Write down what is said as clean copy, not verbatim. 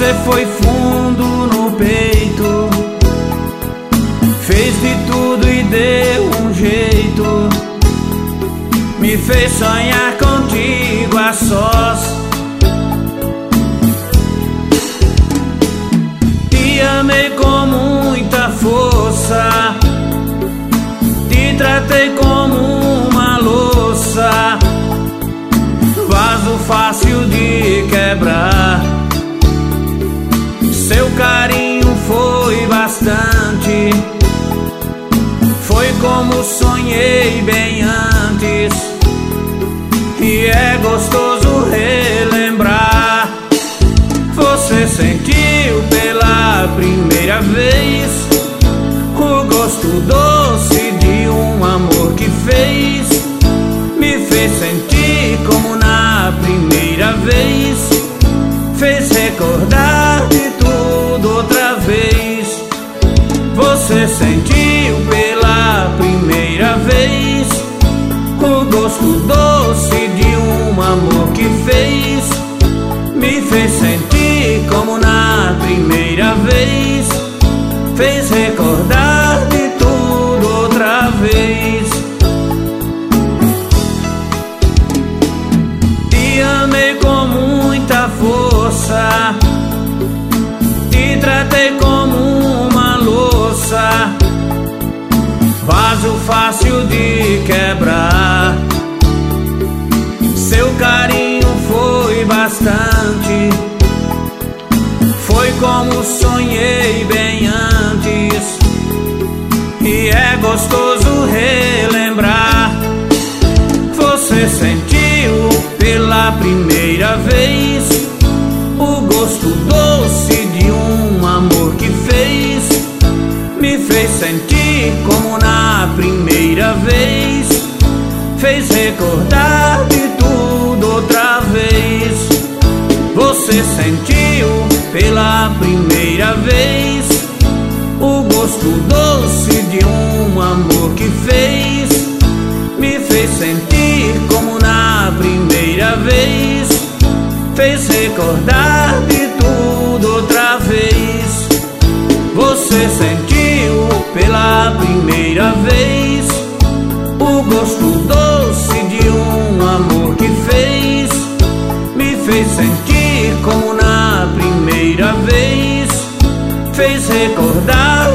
Você foi fundo no peito, fez de tudo e deu um jeito, me fez sonhar contigo a sós. Te amei com muita força, te tratei como uma louça, vaso fácil de quebrar. Seu carinho foi bastante, foi como sonhei bem antes, e é gostoso relembrar. Você sentiu pela primeira vez o gosto doce de um amor que fez, me fez sentir como na primeira vez, fez recordar de tudo outra vez. Você sentiu pela primeira vez o gosto doce de um amor que fez, me fez sentir como na primeira vez, fez recordar de tudo outra vez. Te amei com muita força, te tratei como uma louça, vaso fácil de quebrar. Seu carinho foi bastante, foi como sonhei bem antes, e é gostoso relembrar. Você sentiu pela primeira vez o gosto doce de um amor que fez, me fez sentir como na primeira vez, fez recordar de tudo outra vez. Você sentiu pela primeira vez o gosto doce de um amor que fez, me fez sentir como na primeira vez, fez recordar de tudo outra vez. Você sentiu pela primeira vez o gosto doce de um amor que fez, me fez sentir como na primeira vez, fez recordar